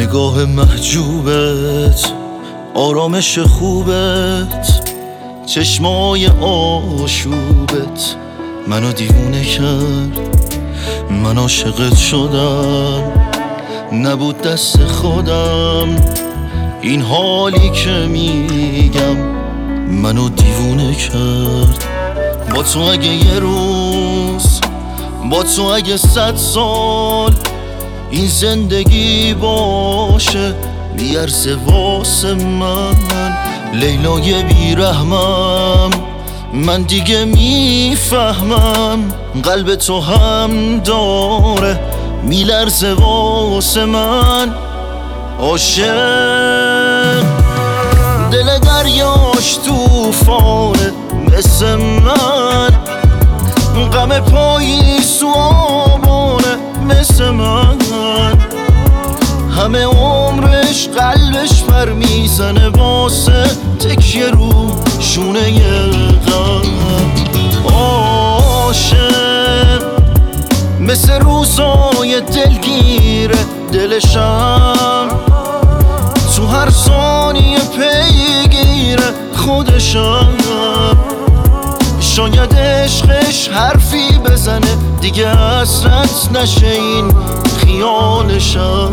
نگاه محجوبت، آرامش خوبت، چشمای آشوبت منو دیوونه کرد. من عاشقت شدم، نبود دست خودم. این حالی که میگم منو دیوونه کرد. با تو اگه یه روز، با تو اگه 100 سال این زندگی باشه بیارزه واسه من. لیلای بیرحمم، من دیگه میفهمم قلب تو هم داره میلرزه واسه من. عاشق دل دریاش توفانه مثل من، غم پاییز و آبانه مثل من. همه عمرش قلبش پر میزنه واسه تکیه رو شونه غم. عاشق مثل روزای دلگیره دلشم، تو هر ثانیه پیگیره خودشم. شاید عشقش حرفی بزنه دیگه حسرت نشه این خیالشم.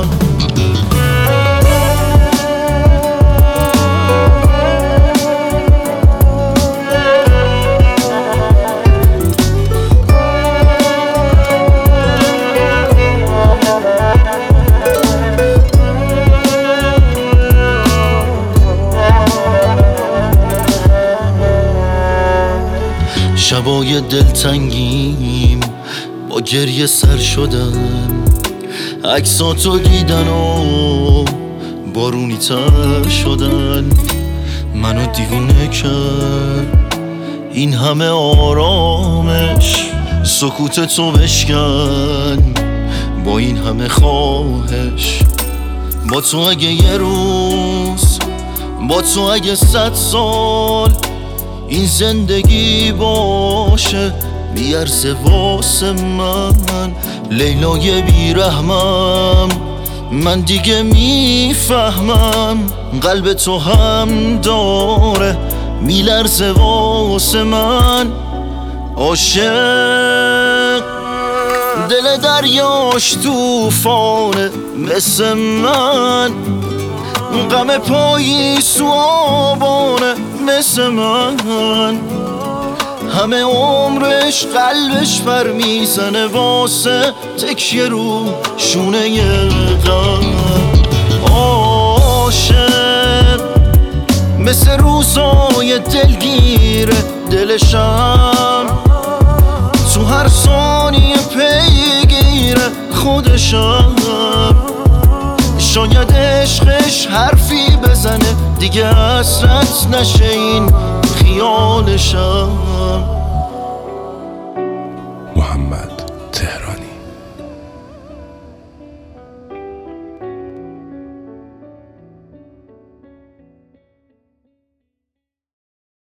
شبای دلتنگیم با گریه سر شدم، عکساتو دیدن و بارونی تر شدن. منو دیوونه کرد این همه آرامش، سکوت تو بشکن با این همه خواهش. با تو اگه یه روز، با تو اگه 100 سال این زندگی باشه بیارزه واسه من. لیلای بیرحمم، من دیگه میفهمم قلب تو هم داره میلرزه واسه من. عاشق دل دریاش توفانه مثل من، غم پاییز و آبانه مثل من. همه عمرش قلبش پر میزنه واسه تکیه رو شونه غم. عاشق مثل روزای دلگیره دلشم، تو هر ثانیه پیگیره خودشم. شاید عشقش حرفی بزنه دیگه حسرت نشه این خیالشم.